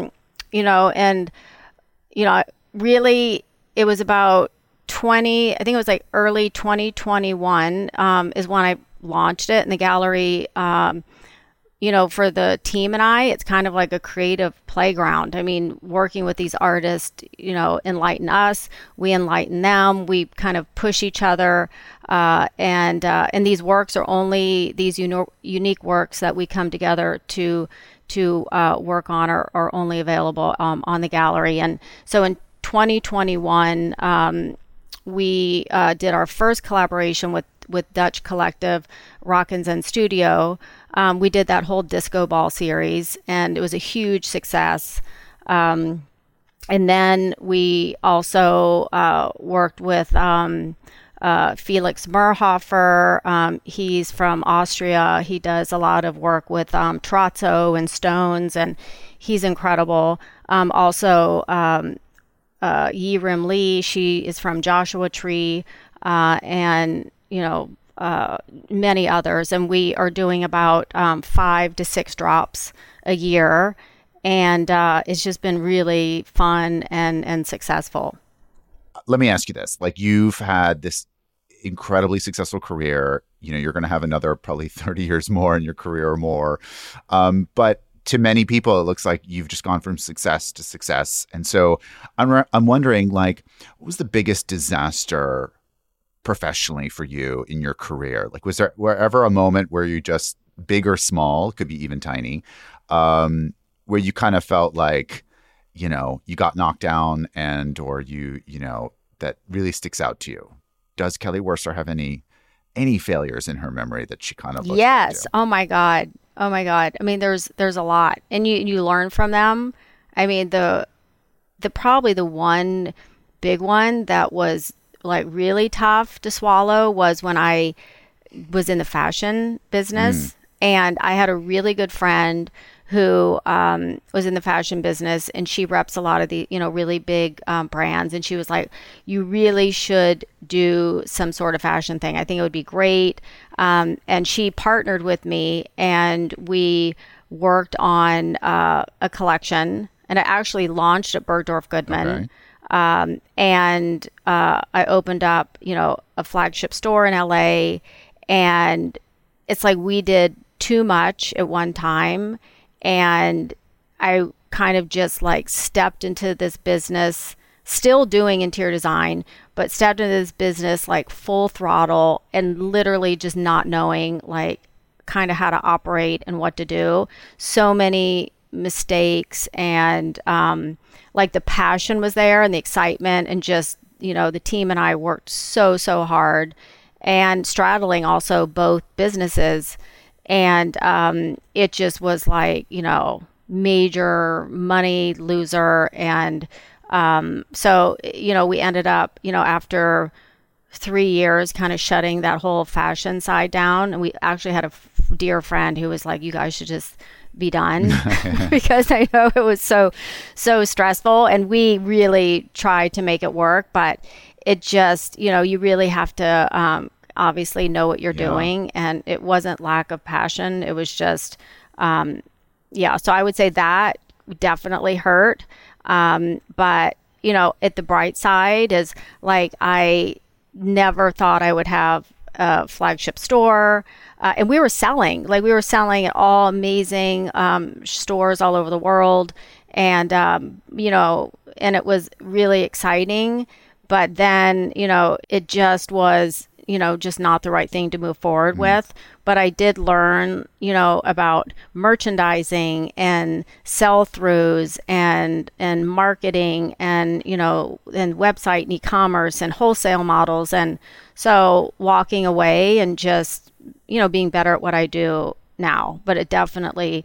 really it was about I think it was like early 2021 is when I launched it. And the gallery, for the team and I, it's kind of like a creative playground. I mean, working with these artists, enlighten us, we enlighten them, we kind of push each other. And these works are only these unique works that we come together to work on are only available on the gallery. And so in 2021, we did our first collaboration with Dutch collective Rockin' Zen Studio. We did that whole disco ball series, and it was a huge success. And then we also worked with Felix Merhofer. He's from Austria. He does a lot of work with Trozzo and Stones, and he's incredible. Also, Yi Rim Lee, she is from Joshua Tree, and many others. And we are doing about 5 to 6 drops a year, and it's just been really fun and successful. Let me ask you this. You've had this incredibly successful career. You're going to have another probably 30 years more in your career or more. But to many people, it looks like you've just gone from success to success. And so I'm wondering, like, what was the biggest disaster professionally for you in your career? Like, was there ever a moment where you just, big or small, could be even tiny, where you kind of felt like, you know, you got knocked down or you know, that really sticks out to you? Does Kelly Wearstler have any failures in her memory that she kind of looks back Yes. to? Oh my God. Oh my God. I mean, there's a lot, and you learn from them. I mean, the probably the one big one that was like really tough to swallow was when I was in the fashion business, and I had a really good friend who was in the fashion business, and she reps a lot of the, you know, really big brands. And she was like, you really should do some sort of fashion thing. I think it would be great. And she partnered with me, and we worked on a collection, and I actually launched at Bergdorf Goodman. Okay. And I opened up, you know, a flagship store in LA, and it's like we did too much at one time. And I kind of just like stepped into this business, still doing interior design, but stepped into this business like full throttle and literally just not knowing like kind of how to operate and what to do. So many mistakes, and like the passion was there and the excitement, and just, you know, the team and I worked so hard, and straddling also both businesses. And it just was like, you know, major money loser. And so, you know, we ended up, you know, after 3 years kind of shutting that whole fashion side down. And we actually had a dear friend who was like, you guys should just be done because I know it was so stressful. And we really tried to make it work, but it just, you know, you really have to obviously know what you're doing. And it wasn't lack of passion. It was just, so I would say that definitely hurt. But, you know, at the bright side is like, I never thought I would have a flagship store. And we were selling at all amazing stores all over the world. And, you know, and it was really exciting. But then, you know, it just was, you know, just not the right thing to move forward with. But I did learn, you know, about merchandising and sell-throughs and marketing and, you know, and website and e-commerce and wholesale models. And so walking away and just, you know, being better at what I do now. But it definitely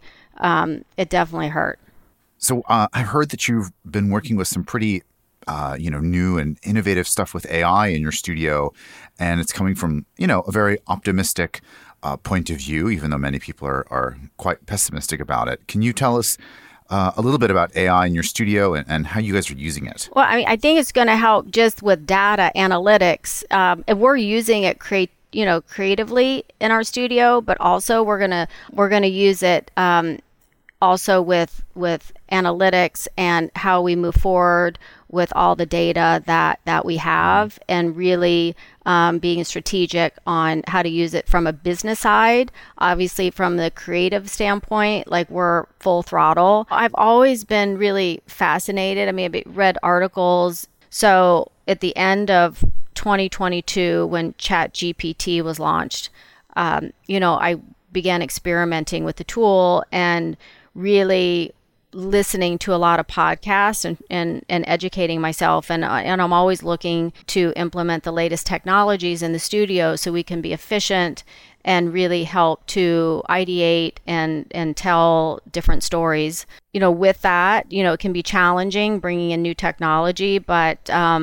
hurt. So I heard that you've been working with some pretty new and innovative stuff with AI in your studio, and it's coming from, you know, a very optimistic point of view, even though many people are quite pessimistic about it. Can you tell us a little bit about AI in your studio and how you guys are using it? Well, I mean, I think it's going to help just with data analytics, and we're using it creatively in our studio, but also we're gonna use it also with analytics and how we move forward with all the data that we have, and really being strategic on how to use it from a business side. Obviously, from the creative standpoint, like we're full throttle. I've always been really fascinated. I mean, I've read articles. So at the end of 2022, when ChatGPT was launched, you know, I began experimenting with the tool and really listening to a lot of podcasts and educating myself. And I'm always looking to implement the latest technologies in the studio so we can be efficient and really help to ideate and tell different stories. You know, with that, you know, it can be challenging bringing in new technology. But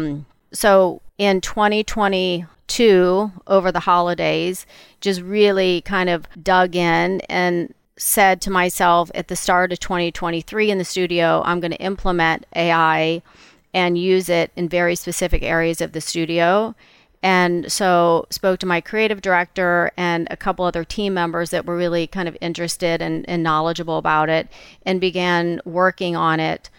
so in 2022, over the holidays, just really kind of dug in and said to myself at the start of 2023 in the studio, I'm going to implement AI and use it in very specific areas of the studio. And so spoke to my creative director and a couple other team members that were really kind of interested and knowledgeable about it, and began working on it,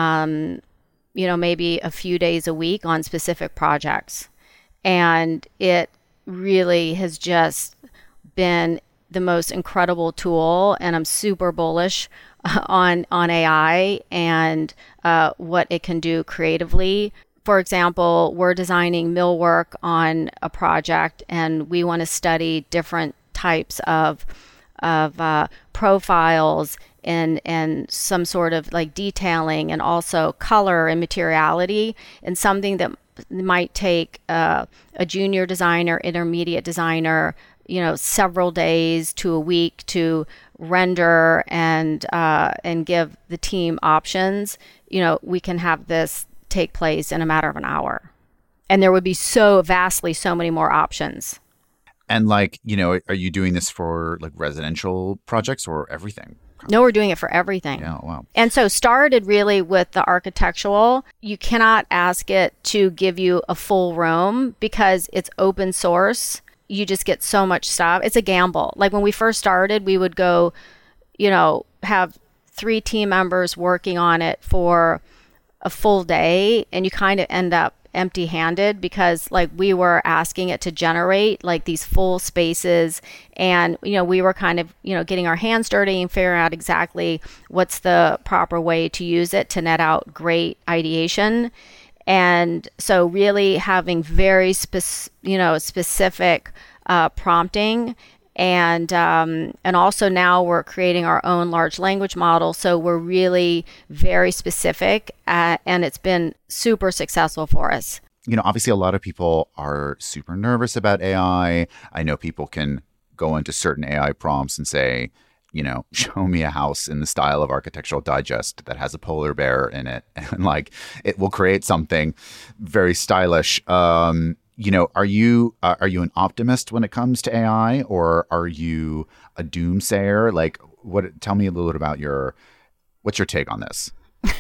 you know, maybe a few days a week on specific projects. And it really has just been the most incredible tool, and I'm super bullish on AI and what it can do creatively. For example, we're designing millwork on a project, and we want to study different types of profiles and some sort of like detailing, and also color and materiality, and something that might take a junior designer, intermediate designer, several days to a week to render and give the team options. We can have this take place in a matter of an hour, and there would be so many more options. And are you doing this for like residential projects or everything? No, we're doing it for everything. Yeah, wow. And so started really with the architectural. You cannot ask it to give you a full room because it's open source. You just get so much stuff. It's a gamble. Like when we first started, we would go, have 3 team members working on it for a full day, and you kind of end up empty-handed because like we were asking it to generate like these full spaces, and we were kind of getting our hands dirty and figuring out exactly what's the proper way to use it to net out great ideation. And so really having very specific prompting, and also now we're creating our own large language model, so we're really very specific, and it's been super successful for us. Obviously a lot of people are super nervous about AI. I know people can go into certain AI prompts and say, show me a house in the style of Architectural Digest that has a polar bear in it, and like it will create something very stylish. Are you an optimist when it comes to AI, or are you a doomsayer? Like, tell me a little bit about what's your take on this?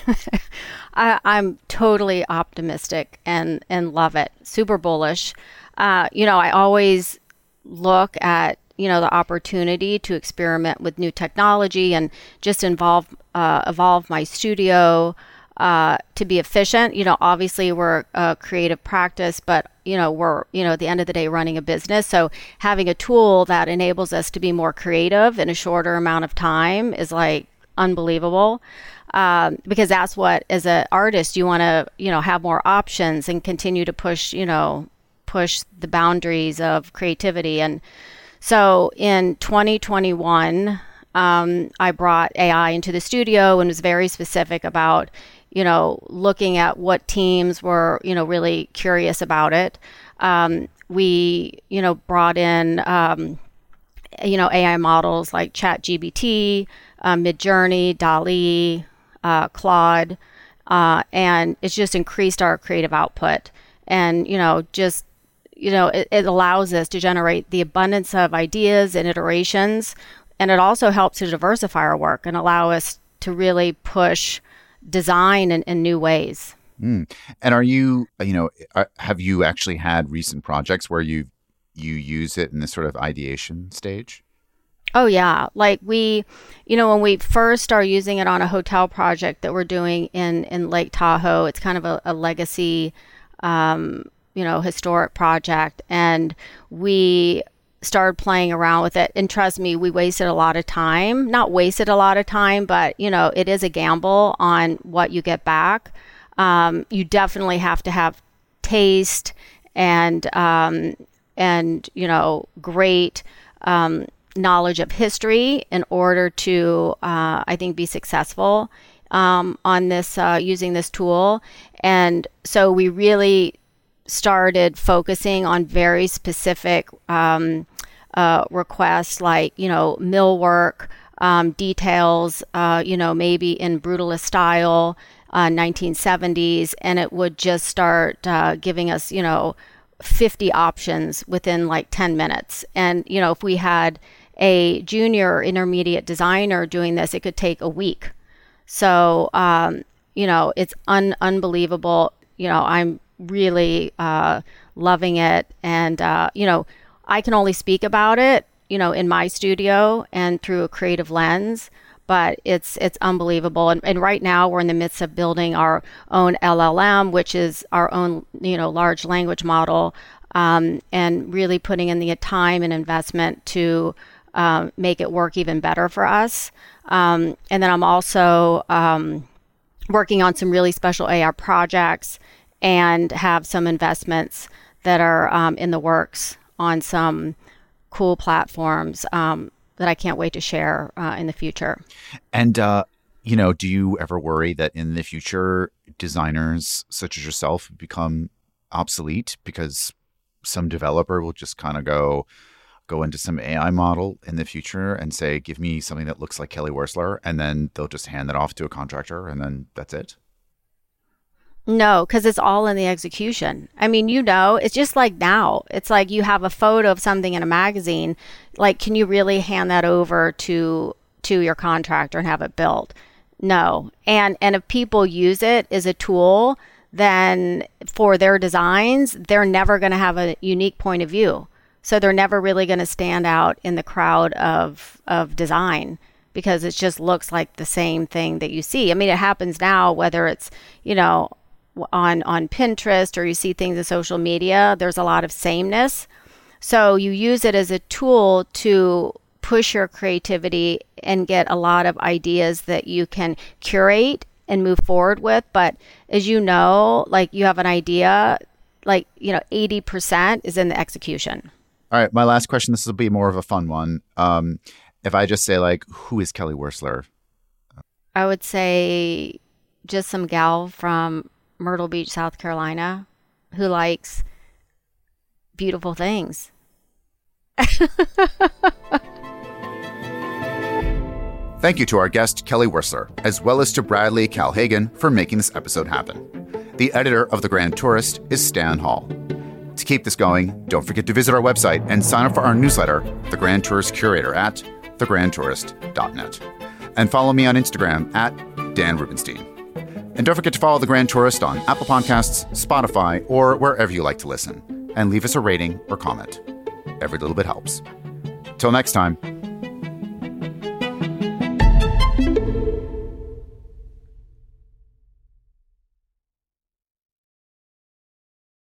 I'm totally optimistic and love it. Super bullish. I always look at the opportunity to experiment with new technology and just evolve my studio to be efficient. Obviously we're a creative practice, but we're at the end of the day running a business. So having a tool that enables us to be more creative in a shorter amount of time is like unbelievable. Because that's what, as an artist, you want to have more options and continue to push the boundaries of creativity. And so in 2021, I brought AI into the studio and was very specific about, looking at what teams were, really curious about it. We, brought in, AI models like ChatGPT, Midjourney, DALL-E, Claude, and it's just increased our creative output. And, it allows us to generate the abundance of ideas and iterations, and it also helps to diversify our work and allow us to really push design in new ways. And are you, have you actually had recent projects where you use it in this sort of ideation stage? Oh yeah. Like when we first started using it on a hotel project that we're doing in Lake Tahoe, it's kind of a legacy, historic project. And we started playing around with it. And trust me, we wasted a lot of time. Not wasted a lot of time, but it is a gamble on what you get back. You definitely have to have taste and great knowledge of history in order to, I think, be successful on this using this tool. And so we really started focusing on very specific requests, like millwork details, maybe in brutalist style, 1970s, and it would just start giving us 50 options within like 10 minutes. And if we had a junior or intermediate designer doing this, it could take a week. So it's unbelievable. I'm really loving it, and I can only speak about it in my studio and through a creative lens, but it's unbelievable. And right now we're in the midst of building our own LLM, which is our own large language model, and really putting in the time and investment to make it work even better for us. And then I'm also working on some really special AR projects and have some investments that are in the works on some cool platforms that I can't wait to share in the future. And, do you ever worry that in the future, designers such as yourself become obsolete because some developer will just kind of go into some AI model in the future and say, give me something that looks like Kelly Wearstler, and then they'll just hand that off to a contractor and then that's it? No, because it's all in the execution. I mean, it's just like now. It's like you have a photo of something in a magazine. Like, can you really hand that over to your contractor and have it built? No. And if people use it as a tool, then for their designs, they're never going to have a unique point of view. So they're never really going to stand out in the crowd of design because it just looks like the same thing that you see. I mean, it happens now, whether it's, on Pinterest or you see things in social media, there's a lot of sameness. So you use it as a tool to push your creativity and get a lot of ideas that you can curate and move forward with. But as you know, like you have an idea, 80% is in the execution. All right. My last question, this will be more of a fun one. If I just say who is Kelly Wearstler? I would say just some gal from Myrtle Beach, South Carolina, who likes beautiful things. Thank you to our guest, Kelly Wearstler, as well as to Bradley Calhagan for making this episode happen. The editor of The Grand Tourist is Stan Hall. To keep this going, don't forget to visit our website and sign up for our newsletter, The Grand Tourist Curator, at thegrandtourist.net. And follow me on Instagram at Dan Rubenstein. And don't forget to follow The Grand Tourist on Apple Podcasts, Spotify, or wherever you like to listen. And leave us a rating or comment. Every little bit helps. Till next time.